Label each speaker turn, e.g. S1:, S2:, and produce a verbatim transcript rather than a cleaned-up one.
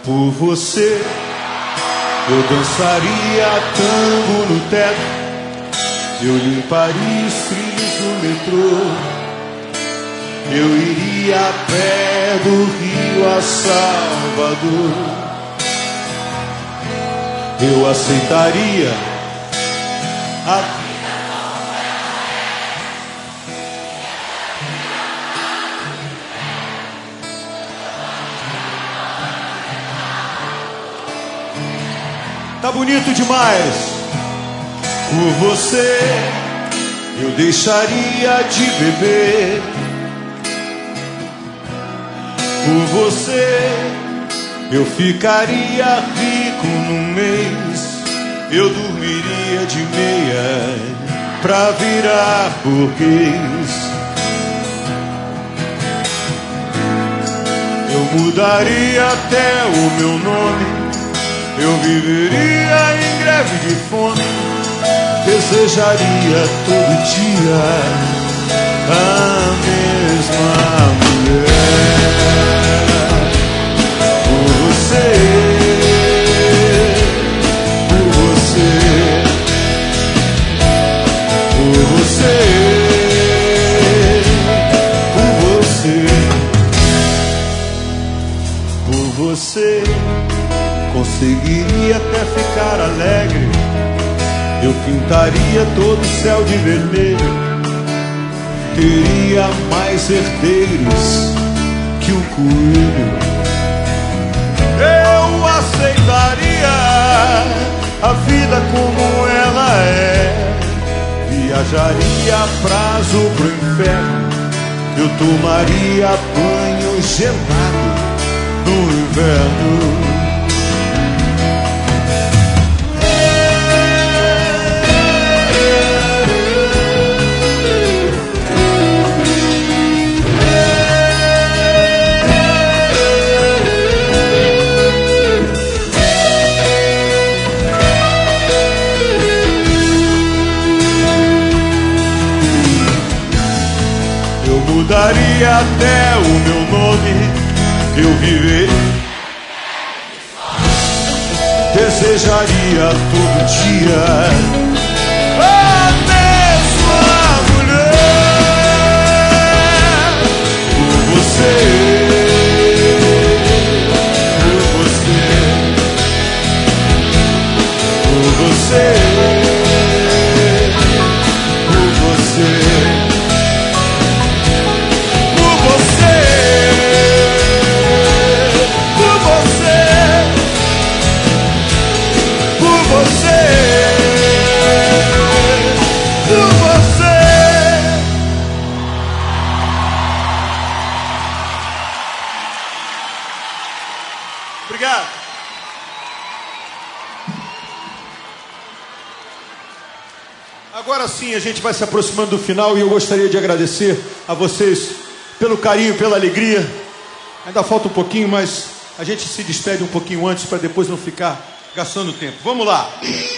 S1: Por você eu dançaria tango no teto, eu limparia os trilhos do metrô, eu iria a pé do Rio a Salvador, eu aceitaria a Tá bonito demais. Por você eu deixaria de beber, por você eu ficaria rico num mês, eu dormiria de meia pra virar burguês, eu mudaria até o meu nome, eu viveria em greve de fome, desejaria todo dia a mesma mulher. Por você, por você, por você, por você, por você. Conseguiria até ficar alegre, eu pintaria todo o céu de vermelho, teria mais herdeiros que um coelho. Eu aceitaria a vida como ela é, viajaria a prazo pro inferno, eu tomaria banho gelado no inverno. Mudaria até o meu nome, eu viver, desejaria todo dia a mesma mulher. Por você, por você, por você, por você. Obrigado. Agora sim, a gente vai se aproximando do final e eu gostaria de agradecer a vocês pelo carinho, pela alegria. Ainda falta um pouquinho, mas a gente se despede um pouquinho antes para depois não ficar gastando tempo. Vamos lá.